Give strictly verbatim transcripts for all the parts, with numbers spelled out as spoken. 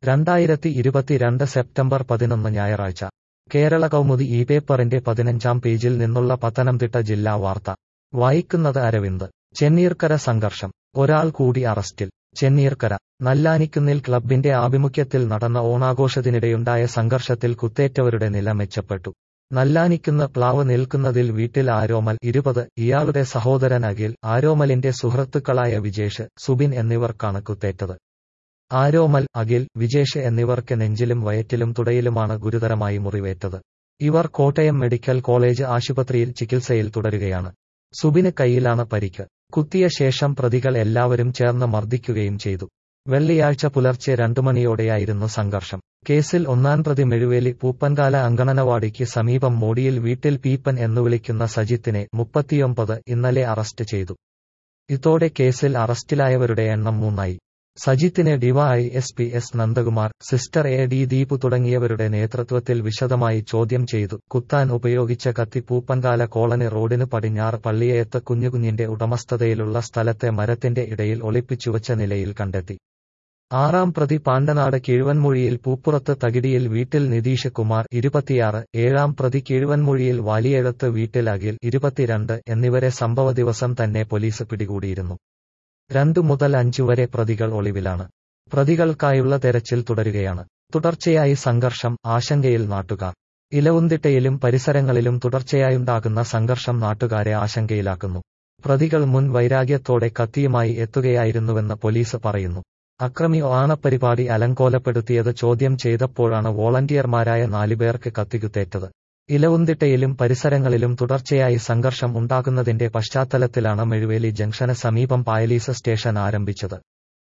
രണ്ടായിരത്തി ഇരുപത്തിരണ്ട് സെപ്റ്റംബർ പതിനൊന്ന് ഞായറാഴ്ച കേരള കൗമുദി ഈ പേപ്പറിന്റെ പതിനഞ്ചാം പേജിൽ നിന്നുള്ള പത്തനംതിട്ട ജില്ലാ വാർത്ത വായിക്കുന്നത് അരവിന്ദ്. ചെന്നീർക്കര സംഘർഷം, ഒരാൾ കൂടി അറസ്റ്റിൽ. ചെന്നീർക്കര നല്ലാനിക്കുന്നിൽ ക്ലബ്ബിന്റെ ആഭിമുഖ്യത്തിൽ നടന്ന ഓണാഘോഷത്തിനിടെയുണ്ടായ സംഘർഷത്തിൽ കുത്തേറ്റവരുടെ നില മെച്ചപ്പെട്ടു. നല്ലാനിക്കുന്ന് പ്ലാവ് നിൽക്കുന്നതിൽ വീട്ടിൽ ആരോമൽ ഇരുപത്, ഇയാളുടെ സഹോദരൻ അഖിൽ, ആരോമലിന്റെ സുഹൃത്തുക്കളായ വിജേഷ്, സുബിൻ എന്നിവർക്കാണ് കുത്തേറ്റത്. ആരോമൽ, അഖിൽ, വിജേഷ് എന്നിവർക്ക് നെഞ്ചിലും വയറ്റിലും തുടയിലുമാണ് ഗുരുതരമായി മുറിവേറ്റത്. ഇവർ കോട്ടയം മെഡിക്കൽ കോളേജ് ആശുപത്രിയിൽ ചികിത്സയിൽ തുടരുകയാണ്. സുബിന് കൈയിലാണ് പരിക്ക്. കുത്തിയ ശേഷം പ്രതികൾ എല്ലാവരും ചേർന്ന് മർദ്ദിക്കുകയും ചെയ്തു. വെള്ളിയാഴ്ച പുലർച്ചെ രണ്ടു മണിയോടെയായിരുന്നു സംഘർഷം. കേസിൽ ഒന്നാം പ്രതി മെഴുവേലി പൂപ്പൻകാല അങ്കണനവാടിക്ക് സമീപം മോടിയിൽ വീട്ടിൽ പീപ്പൻ എന്നു വിളിക്കുന്ന സജിത്തിനെ, മുപ്പത്തിയൊമ്പത്, ഇന്നലെ അറസ്റ്റ് ചെയ്തു. ഇതോടെ കേസിൽ അറസ്റ്റിലായവരുടെ എണ്ണം മൂന്നായി. സജിത്തിനെ DY S P S Nandakumar, sister A D Deepu തുടങ്ങിയവരുടെ നേതൃത്വത്തിൽ വിശദമായി ചോദ്യം ചെയ്തു. കുത്താൻ ഉപയോഗിച്ച കത്തി പൂപ്പൻകാല കോളനി റോഡിന് പടിഞ്ഞാറ് പള്ളിയേത്ത് കുഞ്ഞുകുഞ്ഞിന്റെ ഉടമസ്ഥതയിലുള്ള സ്ഥലത്തെ മരത്തിന്റെ ഇടയിൽ ഒളിപ്പിച്ചുവച്ച നിലയിൽ കണ്ടെത്തി. ആറാം പ്രതി പാണ്ടനാട് കിഴുവൻമൊഴിയിൽ പൂപ്പുറത്ത് തകിടിയിൽ വീട്ടിൽ നിതീഷ് കുമാർ, ഇരുപത്തിയാറ്, ഏഴാം പ്രതി കിഴുവൻമൊഴിയിൽ വാലിയെഴുത്ത് വീട്ടിൽ അഖിൽ, ഇരുപത്തിരണ്ട് എന്നിവരെ സംഭവ ദിവസം തന്നെ പോലീസ് പിടികൂടിയിരുന്നു. രണ്ടു മുതൽ അഞ്ചു വരെ പ്രതികൾ ഒളിവിലാണ്. പ്രതികൾക്കായുള്ള തെരച്ചിൽ തുടരുകയാണ്. തുടർച്ചയായി സംഘർഷം, ആശങ്കയിൽ നാട്ടുകാർ. ഇലവുന്തിട്ടയിലും പരിസരങ്ങളിലും തുടർച്ചയായുണ്ടാകുന്ന സംഘർഷം നാട്ടുകാരെ ആശങ്കയിലാക്കുന്നു. പ്രതികൾ മുൻ വൈരാഗ്യത്തോടെ കത്തിയുമായി എത്തുകയായിരുന്നുവെന്ന് പോലീസ് പറയുന്നു. അക്രമി ഓണപ്പരിപാടി അലങ്കോലപ്പെടുത്തിയത് ചോദ്യം ചെയ്തപ്പോഴാണ് വോളണ്ടിയർമാരായ നാലുപേർക്ക് കത്തികുത്തേറ്റത്. ഇലവുന്തിട്ടയിലും പരിസരങ്ങളിലും തുടർച്ചയായി സംഘർഷം ഉണ്ടാകുന്നതിന്റെ പശ്ചാത്തലത്തിലാണ് മെഴുവേലി ജംഗ്ഷന് സമീപം പായലീസ് സ്റ്റേഷൻ ആരംഭിച്ചത്.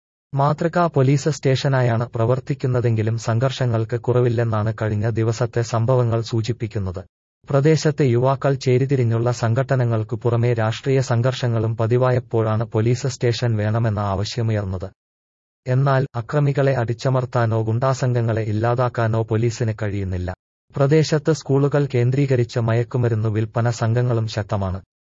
മാതൃകാ പോലീസ് സ്റ്റേഷനായാണ് പ്രവർത്തിക്കുന്നതെങ്കിലും സംഘർഷങ്ങൾക്ക് കുറവില്ലെന്നാണ് കഴിഞ്ഞ ദിവസത്തെ സംഭവങ്ങൾ സൂചിപ്പിക്കുന്നത്. പ്രദേശത്തെ യുവാക്കൾ ചേരിതിരിഞ്ഞുള്ള സംഘട്ടനങ്ങൾക്കു പുറമെ രാഷ്ട്രീയ സംഘർഷങ്ങളും പതിവായപ്പോഴാണ് പോലീസ് സ്റ്റേഷൻ വേണമെന്ന ആവശ്യമുയർന്നത്. എന്നാൽ അക്രമികളെ അടിച്ചമർത്താനോ ഗുണ്ടാസംഘങ്ങളെ ഇല്ലാതാക്കാനോ പോലീസിന് കഴിയുന്നില്ല. പ്രദേശത്ത് സ്കൂളുകൾ കേന്ദ്രീകരിച്ച് മയക്കുമരുന്നു വിൽപ്പന സംഘങ്ങളും ശക്തമാണ്.